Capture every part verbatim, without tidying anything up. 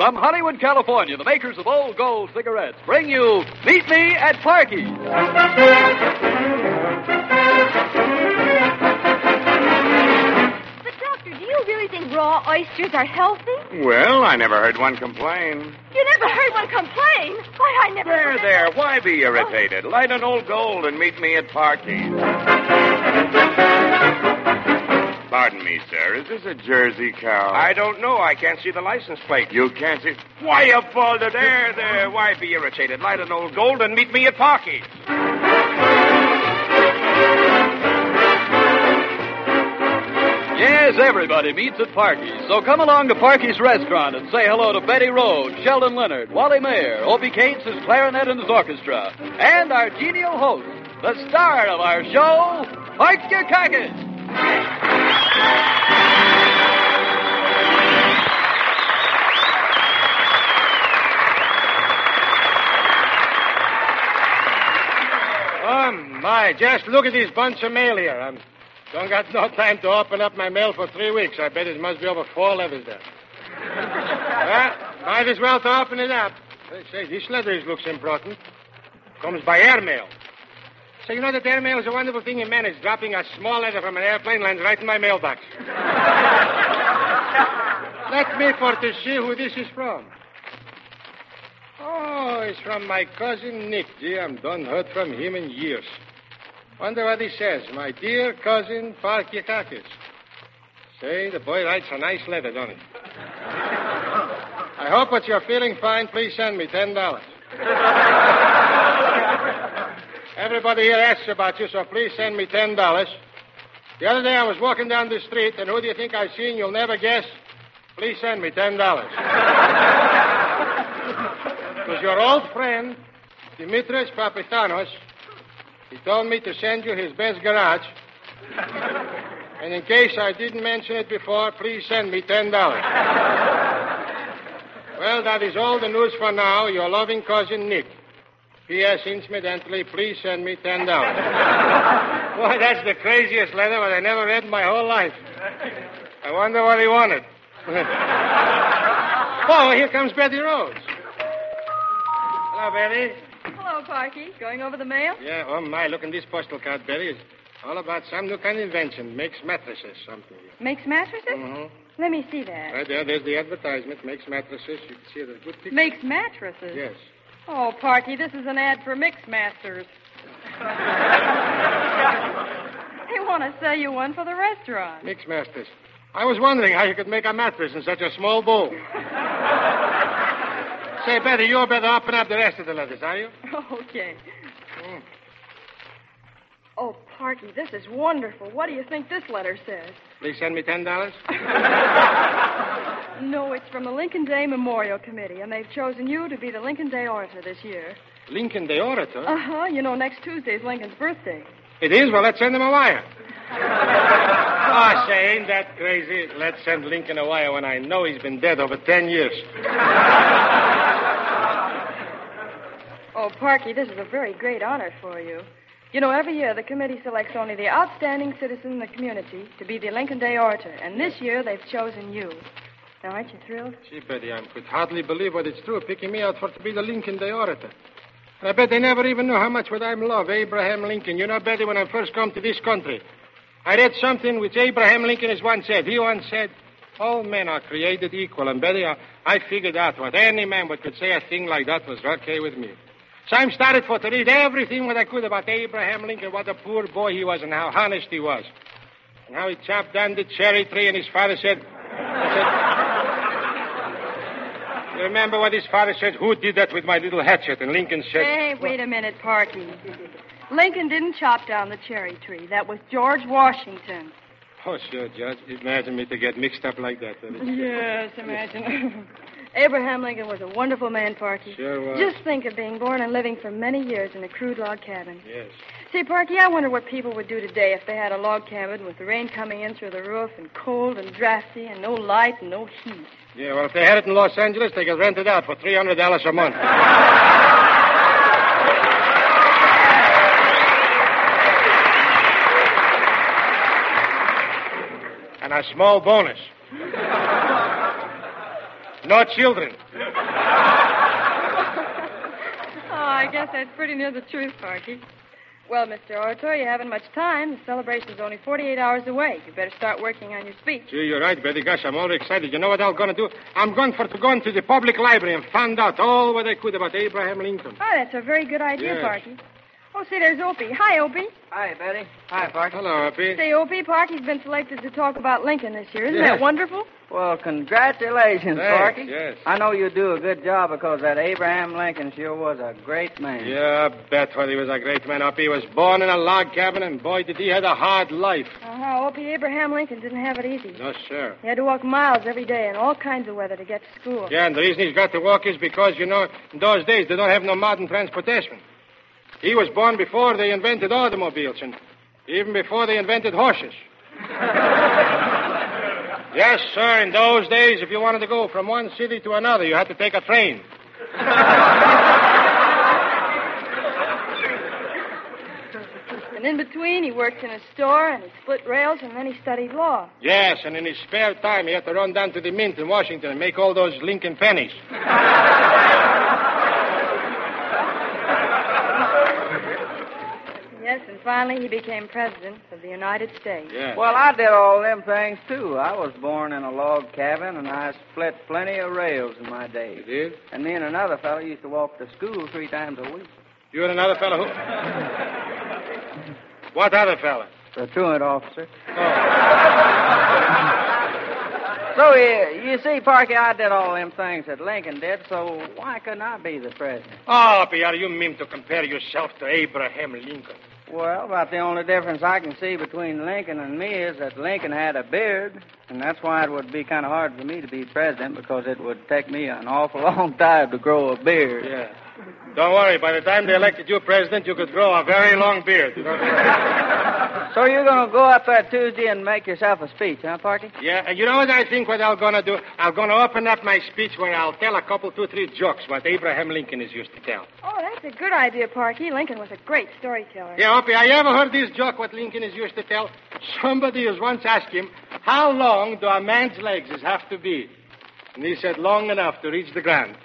From Hollywood, California, the makers of Old Gold cigarettes bring you Meet Me at Parky's. But, Doctor, do you really think raw oysters are healthy? Well, I never heard one complain. You never heard one complain? Why, I never... There, there. Why be irritated? Light an Old Gold and meet me at Parky's. Pardon me, sir. Is this a Jersey cow? I don't know. I can't see the license plate. You can't see... Why, you boulder. There, there. Why be irritated? Light an Old Gold and meet me at Parky's. Yes, everybody meets at Parky's. So come along to Parky's Restaurant and say hello to Betty Rhodes, Sheldon Leonard, Wally Mayer, Opie Cates, his clarinet and his orchestra, and our genial host, the star of our show, Art Dukakis. Oh, my, just look at this bunch of mail here. I don't got no time to open up my mail for three weeks. I bet it must be over four letters there. Well, might as well to open it up. They say, this letter looks important. Comes by airmail. So you know that airmail is a wonderful thing in manage. Dropping a small letter from an airplane lands right in my mailbox. Let me for to see who this is from. Oh, it's from my cousin Nick. Gee, I'm done heard from him in years. Wonder what he says. My dear cousin Parkyakakis. Say, the boy writes a nice letter, don't he? I hope that you're feeling fine. Please send me ten dollars. Everybody here asks about you, so please send me ten dollars. The other day I was walking down the street, and who do you think I seen? You'll never guess. Please send me ten dollars. It was your old friend, Dimitris Papathanos. He told me to send you his best garage. And in case I didn't mention it before, please send me ten dollars. Well, that is all the news for now. Your loving cousin, Nick. P S. Incidentally, please send me ten dollars. Boy, that's the craziest letter that I never read in my whole life. I wonder what he wanted. Oh, here comes Betty Rhodes. Hello, Betty. Hello, Parky. Going over the mail? Yeah, oh, my, look in this postal card, Betty. It's all about some new kind of invention. Makes mattresses, something. Makes mattresses? Mm-hmm. Let me see that. Right there, there's the advertisement. Makes mattresses. You can see it. Good picture. Makes mattresses? Yes. Oh, Parky, this is an ad for Mix Masters. They want to sell you one for the restaurant. Mix Masters. I was wondering how you could make a mattress in such a small bowl. Say, Betty, you better open up the rest of the letters, are you? Okay. Mm. Oh, Parky, this is wonderful. What do you think this letter says? Please send me ten dollars. No, it's from the Lincoln Day Memorial Committee, and they've chosen you to be the Lincoln Day Orator this year. Lincoln Day Orator? Uh-huh. You know, next Tuesday's Lincoln's birthday. It is? Well, let's send him a wire. Oh, say, ain't that crazy? Let's send Lincoln a wire when I know he's been dead over ten years. Oh, Parky, this is a very great honor for you. You know, every year the committee selects only the outstanding citizen in the community to be the Lincoln Day Orator, and this year they've chosen you. Now, aren't you thrilled? Gee, Betty, I could hardly believe what it's true, picking me out for to be the Lincoln Day Orator. And I bet they never even knew how much would I love Abraham Lincoln. You know, Betty, when I first come to this country, I read something which Abraham Lincoln has once said. He once said, all men are created equal. And, Betty, I, I figured out what any man would could say a thing like that was okay with me. So I started for to read everything what I could about Abraham Lincoln, what a poor boy he was and how honest he was. And how he chopped down the cherry tree, and his father said... said you remember what his father said? Who did that with my little hatchet? And Lincoln said... Hey, wait a minute, Parky. Lincoln didn't chop down the cherry tree. That was George Washington. Oh, sure, Judge. Imagine me to get mixed up like that. Yes, imagine. Abraham Lincoln was a wonderful man, Parky. Sure was. Just think of being born and living for many years in a crude log cabin. Yes. See, Parky, I wonder what people would do today if they had a log cabin with the rain coming in through the roof and cold and drafty and no light and no heat. Yeah, well, if they had it in Los Angeles, they could rent it out for three hundred dollars a month. And a small bonus. No children. Oh, I guess that's pretty near the truth, Parky. Well, Mister Orator, you haven't much time. The celebration's only forty-eight hours away. You better start working on your speech. Gee, you're right, Betty. Gosh, I'm all excited. You know what I'm going to do? I'm going for to go into the public library and find out all what I could about Abraham Lincoln. Oh, that's a very good idea, Yes. Parky. Oh, see, there's Opie. Hi, Opie. Hi, Betty. Hi, Parky. Hello, Opie. Say, Opie, Parky's been selected to talk about Lincoln this year. Isn't Yes. that wonderful? Well, congratulations, Thanks, Parky. yes. I know you do a good job because that Abraham Lincoln sure was a great man. Yeah, bet what he was a great man, Opie. He was born in a log cabin, and boy, did he had a hard life. Uh-huh. Opie, Abraham Lincoln didn't have it easy. No, sir. He had to walk miles every day in all kinds of weather to get to school. Yeah, and the reason he's got to walk is because, you know, in those days they don't have no modern transportation. He was born before they invented automobiles and even before they invented horses. Yes, sir, in those days, if you wanted to go from one city to another, you had to take a train. And in between, he worked in a store, and he split rails, and then he studied law. Yes, and in his spare time, he had to run down to the mint in Washington and make all those Lincoln pennies. Yes, and finally he became president of the United States. Yeah. Well, I did all them things, too. I was born in a log cabin, and I split plenty of rails in my day. You did? And me and another fellow used to walk to school three times a week. You and another fellow who? What other fellow? The truant officer. Oh. So, you, you see, Parky, I did all them things that Lincoln did, so why couldn't I be the president? Oh, Pierre, you mean to compare yourself to Abraham Lincoln? Well, about the only difference I can see between Lincoln and me is that Lincoln had a beard, and that's why it would be kind of hard for me to be president, because it would take me an awful long time to grow a beard. Yeah. Don't worry. By the time they elected you president, you could grow a very long beard. You know? So you're going to go up there Tuesday and make yourself a speech, huh, Parky? Yeah, and you know what I think what I'm going to do? I'm going to open up my speech where I'll tell a couple, two, three jokes what Abraham Lincoln is used to tell. Oh, that's a good idea, Parky. Lincoln was a great storyteller. Yeah, Opie, I ever heard this joke what Lincoln is used to tell? Somebody has once asked him, how long do a man's legs have to be? And he said, long enough to reach the ground.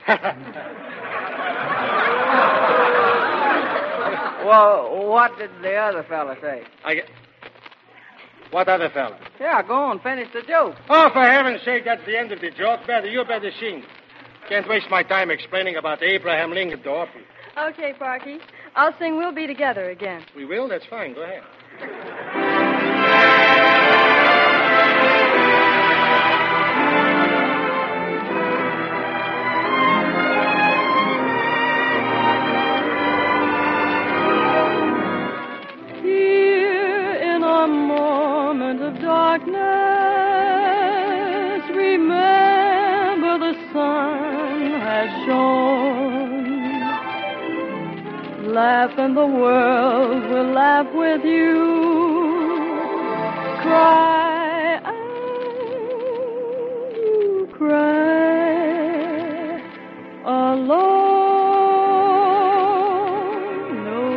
Well, what did the other fella say? I get... What other fella? Yeah, go on, finish the joke. Oh, for heaven's sake, that's the end of the joke. Better, you better sing. Can't waste my time explaining about Abraham Lincoln to Opie. Okay, Parky. I'll sing We'll Be Together again. We will? That's fine. Go ahead. Darkness, remember the sun has shone. Laugh and the world will laugh with you. Cry and you cry alone. No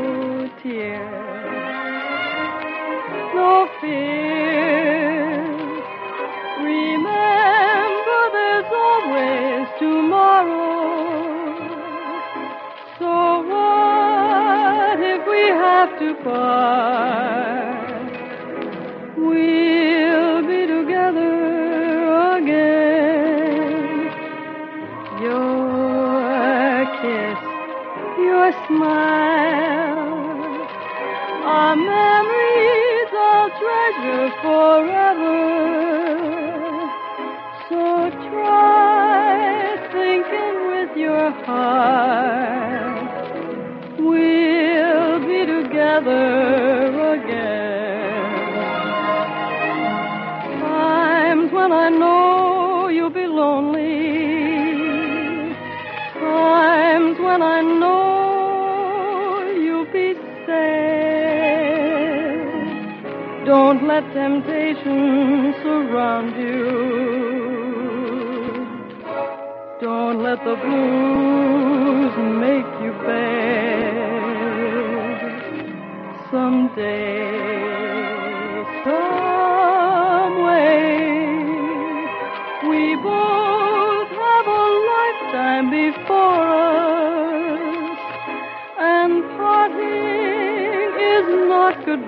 tears, no fear. Tomorrow. So what if we have to part? We'll be together again. Your kiss, your smile, our memories I'll treasure forever. So try thinking with your heart, we'll be together again. Times when I know you'll be lonely, times when I know you'll be sad. Don't let temptation surround you. Don't let the blues make you bad. Someday, some way, we both have a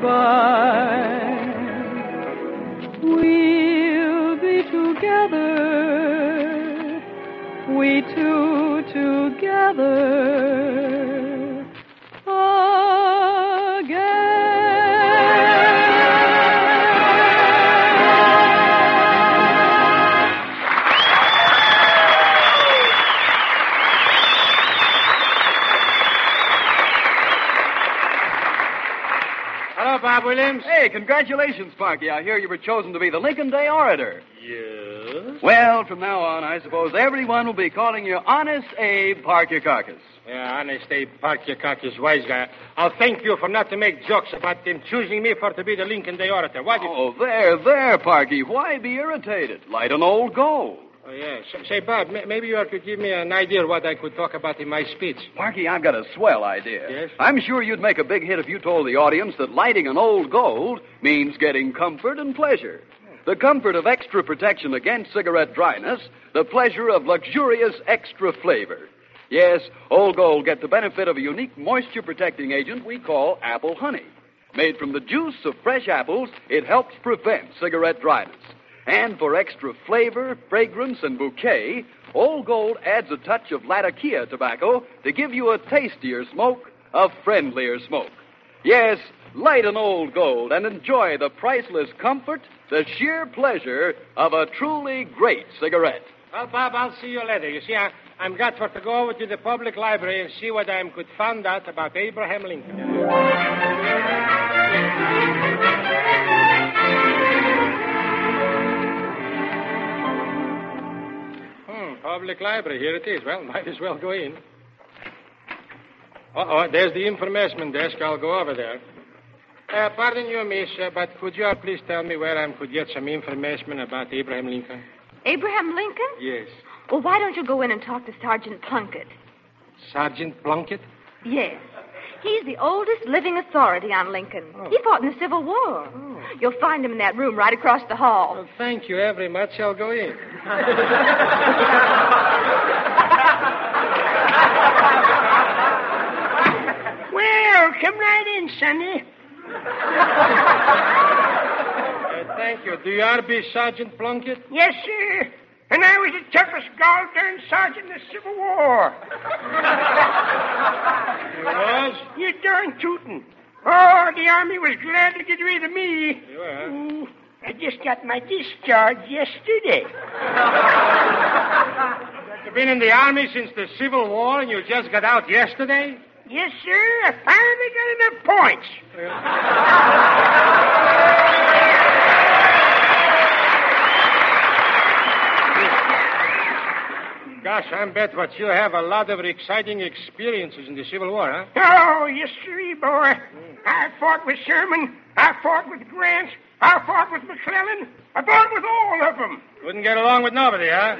goodbye. We'll be together, we two together again. Hello, Bob Williams. Hey, congratulations, Sparky. I hear you were chosen to be the Lincoln Day Orator. Yes? Well, from now on, I suppose everyone will be calling you Honest Abe Park Your Carcass. Yeah, honest Abe Parkiakakis, wise guy. I'll thank you for not to make jokes about them choosing me for to be the Lincoln Day Orator. Why did Oh, there, there, Parky. Why be irritated? Light an old gold. Oh, yeah. So, say, Bob, m- maybe you could give me an idea what I could talk about in my speech. Parky, I've got a swell idea. Yes? I'm sure you'd make a big hit if you told the audience that lighting an old gold means getting comfort and pleasure. The comfort of extra protection against cigarette dryness, the pleasure of luxurious extra flavor. Yes, Old Gold get the benefit of a unique moisture-protecting agent we call apple honey. Made from the juice of fresh apples, it helps prevent cigarette dryness. And for extra flavor, fragrance, and bouquet, Old Gold adds a touch of Latakia tobacco to give you a tastier smoke, a friendlier smoke. Yes, light an Old Gold and enjoy the priceless comfort, the sheer pleasure of a truly great cigarette. Well, Bob, I'll see you later. You see, I, I'm got for to go over to the public library and see what I could find out about Abraham Lincoln. Hmm, public library. Here it is. Well, might as well go in. Uh-oh, there's the information desk. I'll go over there. Uh, pardon you, miss, uh, but could you please tell me where I could get some information about Abraham Lincoln? Abraham Lincoln? Yes. Well, why don't you go in and talk to Sergeant Plunkett? Sergeant Plunkett? Yes. He's the oldest living authority on Lincoln. Oh. He fought in the Civil War. Oh. You'll find him in that room right across the hall. Well, thank you very much. I'll go in. Well, come right in, Sonny. Uh, thank you. Do you are be Sergeant Plunkett? Yes, sir. And I was the toughest gall-darn sergeant in the Civil War. You was? You darn tootin'. Oh, the Army was glad to get rid of me. You are? Ooh, I just got my discharge yesterday. You've been in the Army since the Civil War and you just got out yesterday? Yes, sir. I finally got enough points. Gosh, I bet what you have a lot of exciting experiences in the Civil War, huh? Oh, yes, sir, boy. I fought with Sherman. I fought with Grant. I fought with McClellan. I fought with all of them. Couldn't get along with nobody, huh?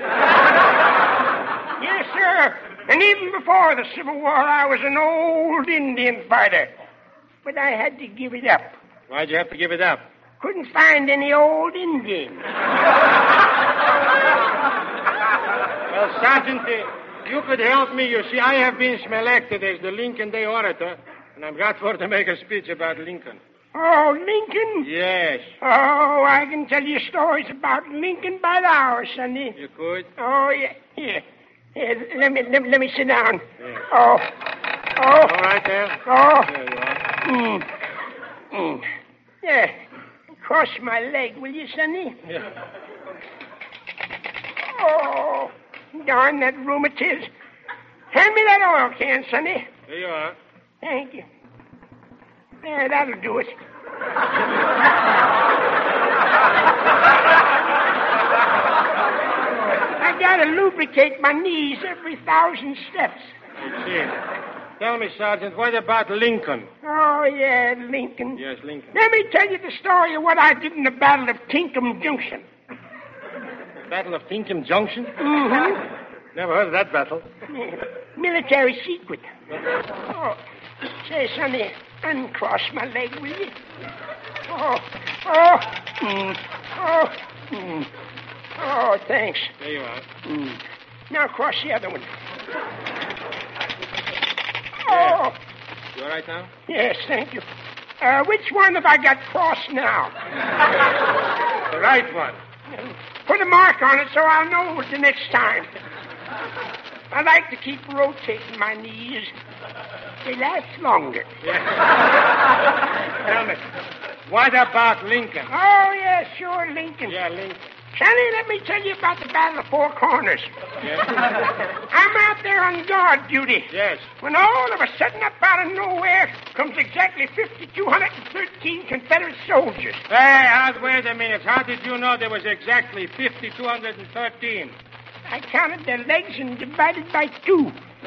Yes, sir. And even before the Civil War, I was an old Indian fighter. But I had to give it up. Why'd you have to give it up? Couldn't find any old Indians. Well, Sergeant, uh, you could help me. You see, I have been selected as the Lincoln Day Orator, and I've got for to make a speech about Lincoln. Oh, Lincoln? Yes. Oh, I can tell you stories about Lincoln by the hour, Sonny. You could? Oh, yeah. Here. Here, let me, let, me- let me sit down. Yeah. Oh. Oh. All right, there. Oh. There you are. Mm. Mm. Yeah. Cross my leg, will you, Sonny? Yeah. Oh, darn that rheumatiz. Hand me that oil can, Sonny. There you are. Thank you. There, that'll do it. I gotta lubricate my knees every thousand steps. Let's see. Tell me, Sergeant, what about Lincoln? Oh, yeah, Lincoln. Yes, Lincoln. Let me tell you the story of what I did in the Battle of Tinkham Junction. Battle of Tinkham Junction? Mm-hmm. Never heard of that battle. Military secret. Oh, say, Sonny, uncross my leg, will you? Oh, oh, mm, oh, mm. Oh, thanks. There you are. Mm. Now cross the other one. Oh, You all right now? yes, thank you. Uh, which one have I got crossed now? The right one. Put a mark on it so I'll know it the next time. I like to keep rotating my knees. They last longer. Tell me, what about Lincoln? Oh, yeah, sure, Lincoln. Yeah, Lincoln. Sonny, let me tell you about the Battle of Four Corners. Yes. I'm out there on guard duty. Yes. When all of a sudden, up out of nowhere, comes exactly five thousand two hundred thirteen Confederate soldiers. Hey, Howard, wait a minute. How did you know there was exactly five thousand two hundred thirteen? I counted their legs and divided by two.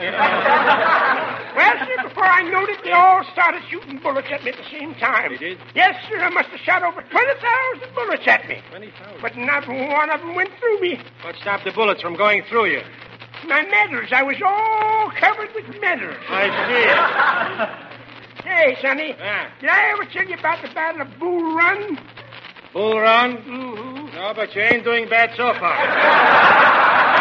Well, sir, before I knew it, they all started shooting bullets at me at the same time. They did? Yes, sir. I must have shot over twenty thousand bullets at me. twenty thousand? But not one of them went through me. What stopped the bullets from going through you? My medals. I was all covered with medals. I see. Hey, Sonny. Yeah. Did I ever tell you about the Battle of Bull Run? Bull Run? Mm-hmm. No, but you ain't doing bad so far.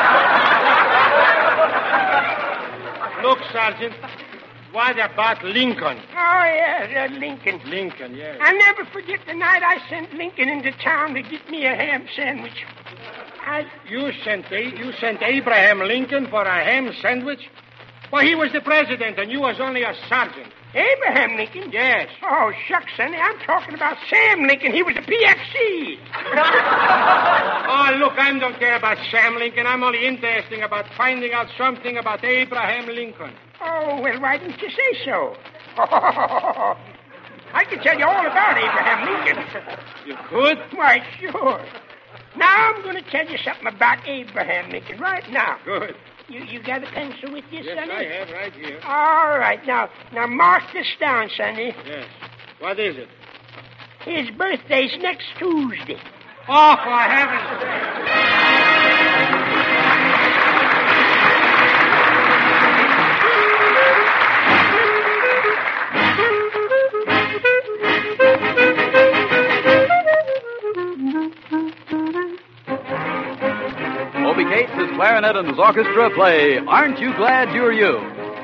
Look, Sergeant, what about Lincoln? Oh, yeah, uh, Lincoln. Lincoln, yes. I'll never forget the night I sent Lincoln into town to get me a ham sandwich. I... You sent a- you sent Abraham Lincoln for a ham sandwich? Why, he was the president, and you was only a sergeant. Abraham Lincoln? Yes. Oh, shucks, Sonny. I'm talking about Sam Lincoln. He was a P X C. Oh, look, I don't care about Sam Lincoln. I'm only interested about finding out something about Abraham Lincoln. Oh, well, why didn't you say so? I can tell you all about Abraham Lincoln. You could? Why, sure. Now I'm going to tell you something about Abraham Lincoln right now. Good. You you got a pencil with you, Yes, Sonny? I have, right here. All right. Now, now mark this down, Sonny. Yes. What is it? His birthday's next Tuesday. Oh, for heaven's sake. Obie Cates, his clarinet, and his orchestra play Aren't You Glad You're You?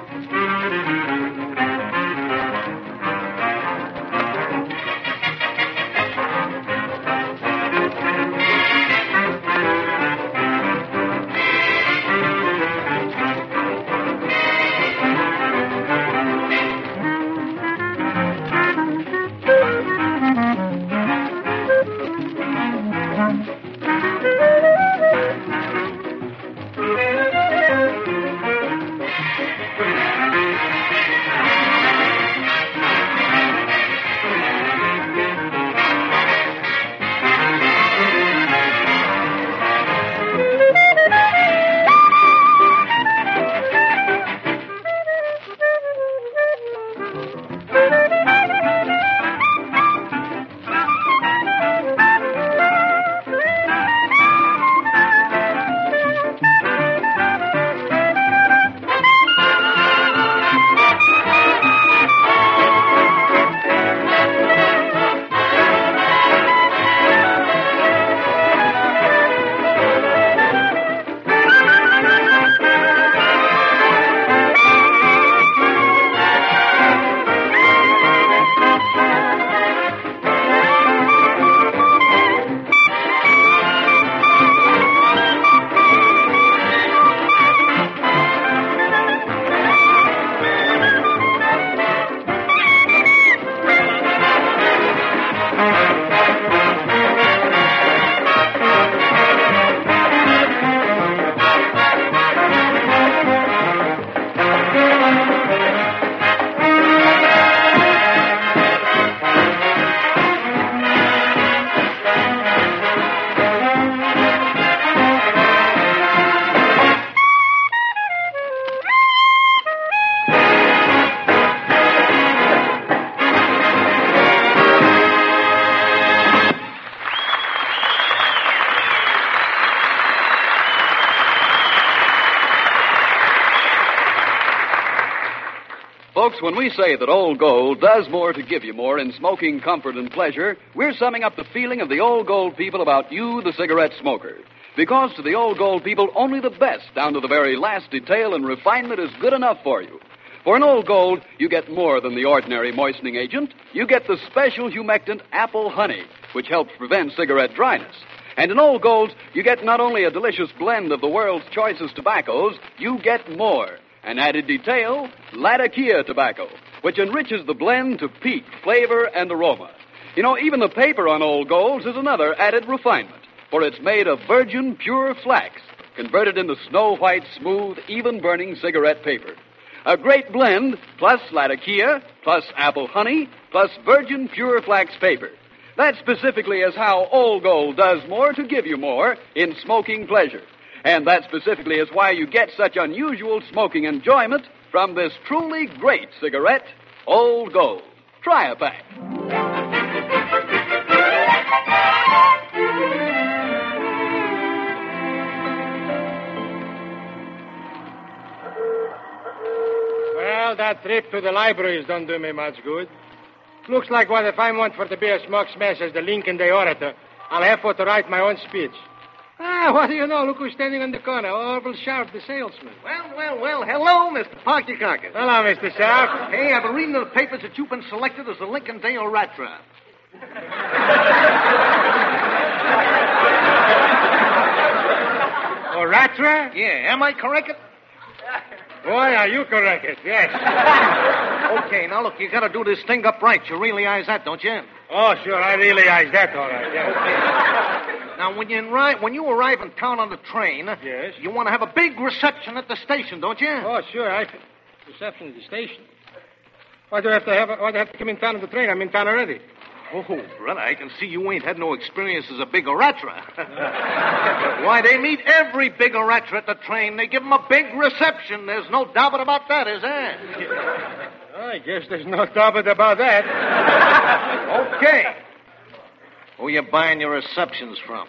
Folks, when we say that Old Gold does more to give you more in smoking comfort and pleasure, we're summing up the feeling of the Old Gold people about you, the cigarette smoker. Because to the Old Gold people, only the best, down to the very last detail and refinement, is good enough for you. For in Old Gold, you get more than the ordinary moistening agent. You get the special humectant apple honey, which helps prevent cigarette dryness. And in Old Gold, you get not only a delicious blend of the world's choicest tobaccos, you get more. An added detail, Latakia tobacco, which enriches the blend to peak flavor and aroma. You know, even the paper on Old Golds is another added refinement, for it's made of virgin pure flax, converted into snow-white, smooth, even-burning cigarette paper. A great blend, plus Latakia, plus apple honey, plus virgin pure flax paper. That specifically is how Old Gold does more to give you more in smoking pleasure. And that specifically is why you get such unusual smoking enjoyment from this truly great cigarette, Old Gold. Try a pack. Well, that trip to the libraries don't do me much good. Looks like what if I want for to be a smoke smash as the Lincoln Day orator, I'll have for to write my own speech. Ah, what do you know? Look who's standing on the corner. Orville Sharp, the salesman. Well, well, well, hello, Mister Pocketcocker. Hello, Mister Sharp. Hey, I've been reading in the papers that you've been selected as the Lincoln Day orator. Orator? Yeah, am I correct? Boy, are you correct, yes. Okay, now look, you gotta do this thing up right. You realize that, don't you? Oh, sure, I realize that, all right, yes. Okay. Now, when you, arrive, when you arrive in town on the train, yes, you want to have a big reception at the station, don't you? Oh, sure, I... Reception at the station? Why do I have to have... Why do I have to come in town on the train? I'm in town already. Oh, brother, I can see you ain't had no experience as a big orator. Why, they meet every big orator at the train. They give them a big reception. There's no doubt about that, is there? I guess there's no doubt about that. Okay. Who you buying your receptions from?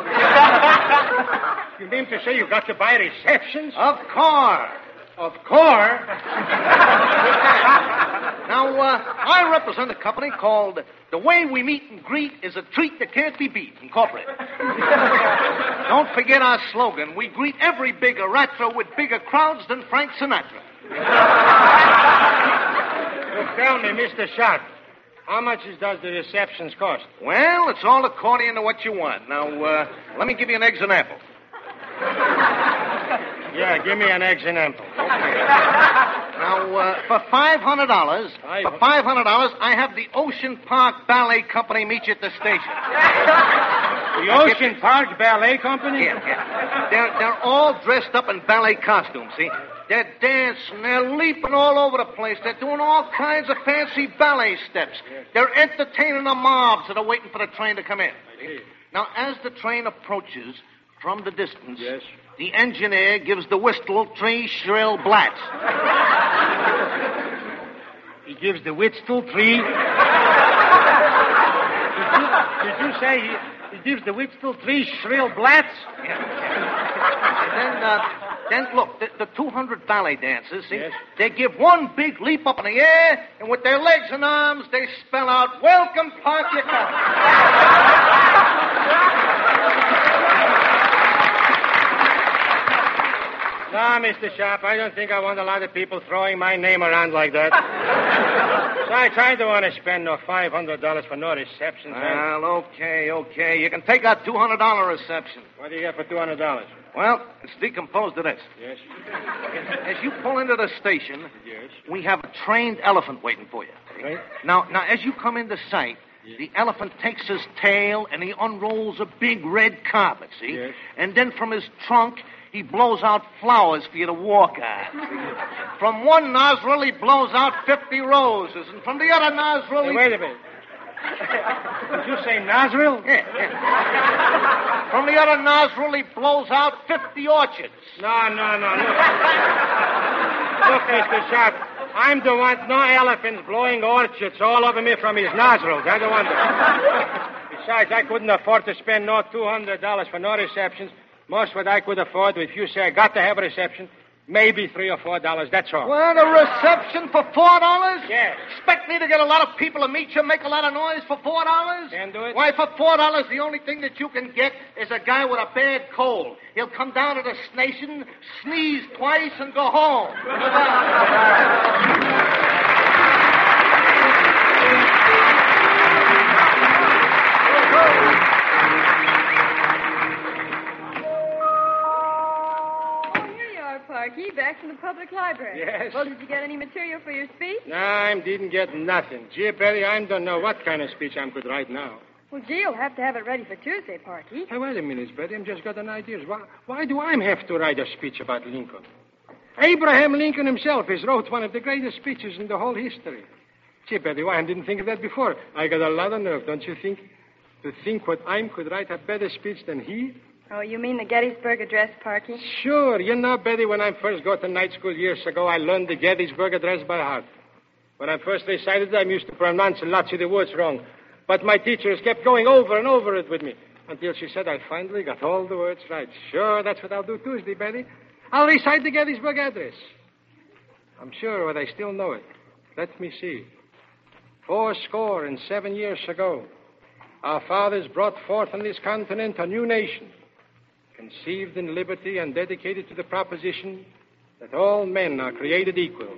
You mean to say you got to buy receptions? Of course. Of course. Now, uh, I represent a company called The Way We Meet and Greet is a Treat That Can't Be Beat, Incorporated. Don't forget our slogan. We greet every big orator with bigger crowds than Frank Sinatra. Look, tell me, Mister Sharp, how much does the receptions cost? Well, it's all according to what you want. Now, uh, let me give you an example. Yeah, give me an example. Now, uh, for five hundred dollars, for five hundred dollars, I have the Ocean Park Ballet Company meet you at the station. The Ocean Park Ballet Company? Yeah, yeah. They're, they're all dressed up in ballet costumes, see? They're dancing, they're leaping all over the place. They're doing all kinds of fancy ballet steps. They're entertaining the mobs that are waiting for the train to come in. See? Now, as the train approaches from the distance, yes, the engineer gives the whistle three shrill blats. He gives the whistle three... did, you, did you say he, he gives the whistle three shrill blats? Yeah. then, uh, then, look, the, the two hundred ballet dancers, see, yes, they give one big leap up in the air, and with their legs and arms, they spell out, "Welcome, Park Your Car." No, Mister Sharp, I don't think I want a lot of people throwing my name around like that. Besides, I don't want to spend no five hundred dollars for no reception. Well, okay, okay. You can take out two hundred dollars reception. What do you get for two hundred dollars? Well, it's decomposed to this. Yes. As you pull into the station, yes, we have a trained elephant waiting for you. Right. Now, now, as you come into sight, yes, the elephant takes his tail and he unrolls a big red carpet, see? Yes. And then from his trunk, he blows out flowers for you to walk on. From one nostril, he blows out fifty roses, and from the other nostril, hey, he... wait a minute. Did you say nostril? Yeah, yeah. From the other nostril, he blows out fifty orchids. No, no, no. Look, look, Mister Sharp, I'm the one, no elephants blowing orchids all over me from his nostrils. I don't want to. Besides, I couldn't afford to spend no two hundred dollars for no receptions. Most what I could afford, if you say I got to have a reception, Maybe three or four dollars, that's all. What, a reception for four dollars? Yes. Expect me to get a lot of people to meet you, make a lot of noise for four dollars? Can't do it. Why, for four dollars, the only thing that you can get is a guy with a bad cold. He'll come down to the station, sneeze twice, and go home. Parky, back from the public library. Yes. Well, did you get any material for your speech? No, I didn't get nothing. Gee, Betty, I don't know what kind of speech I could write now. Well, gee, you'll have to have it ready for Tuesday, Parky. Hey, wait a minute, Betty. I've just got an idea. Why, why do I have to write a speech about Lincoln? Abraham Lincoln himself has wrote one of the greatest speeches in the whole history. Gee, Betty, why I didn't think of that before? I got a lot of nerve, don't you think? To think what I could write a better speech than he? Oh, you mean the Gettysburg Address, Parky? Sure. You know, Betty, when I first got to night school years ago, I learned the Gettysburg Address by heart. When I first recited it, I used to pronounce lots of the words wrong. But my teachers kept going over and over it with me until she said I finally got all the words right. Sure, that's what I'll do Tuesday, Betty. I'll recite the Gettysburg Address. I'm sure, but I still know it. Let me see. Four score and seven years ago, our fathers brought forth on this continent a new nation, conceived in liberty and dedicated to the proposition that all men are created equal.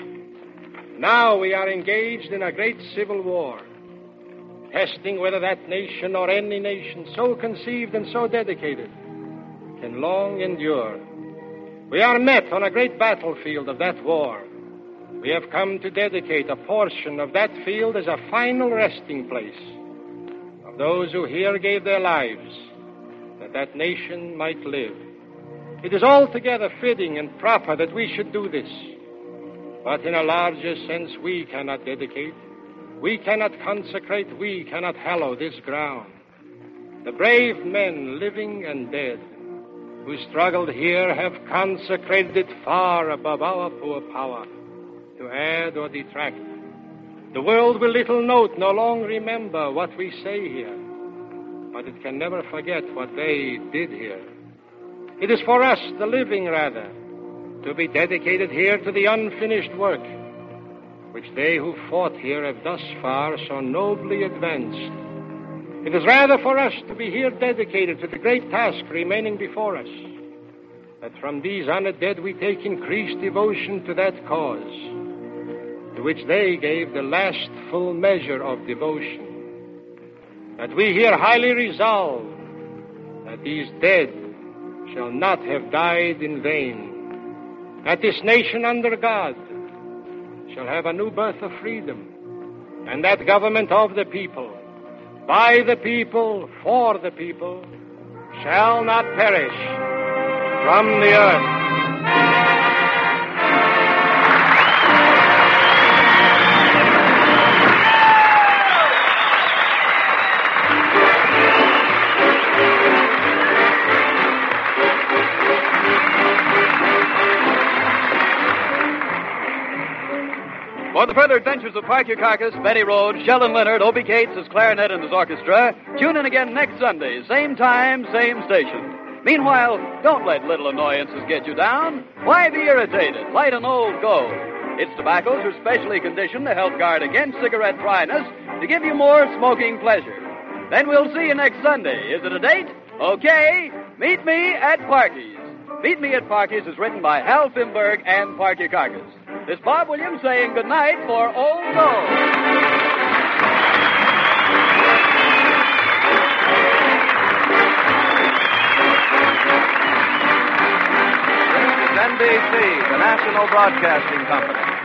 Now we are engaged in a great civil war, testing whether that nation or any nation so conceived and so dedicated can long endure. We are met on a great battlefield of that war. We have come to dedicate a portion of that field as a final resting place of those who here gave their lives that that nation might live. It is altogether fitting and proper that we should do this. But in a larger sense, we cannot dedicate, we cannot consecrate, we cannot hallow this ground. The brave men, living and dead, who struggled here have consecrated it far above our poor power to add or detract. The world will little note, no long remember what we say here, but it can never forget what they did here. It is for us, the living rather, to be dedicated here to the unfinished work which they who fought here have thus far so nobly advanced. It is rather for us to be here dedicated to the great task remaining before us, that from these honored dead we take increased devotion to that cause to which they gave the last full measure of devotion. That we here highly resolve that these dead shall not have died in vain, that this nation under God shall have a new birth of freedom, and that government of the people, by the people, for the people, shall not perish from the earth. For the further adventures of Parky Carcass, Betty Rhodes, Sheldon Leonard, Obie Cates, his clarinet and his orchestra, tune in again next Sunday, same time, same station. Meanwhile, don't let little annoyances get you down. Why be irritated? Light an Old Gold. Its tobaccos are specially conditioned to help guard against cigarette dryness, to give you more smoking pleasure. Then we'll see you next Sunday. Is it a date? Okay. Meet me at Parky's. Meet Me at Parky's is written by Hal Fimberg and Parky Carcass. This is Bob Williams saying goodnight for Old Gold. N B C, the National Broadcasting Company.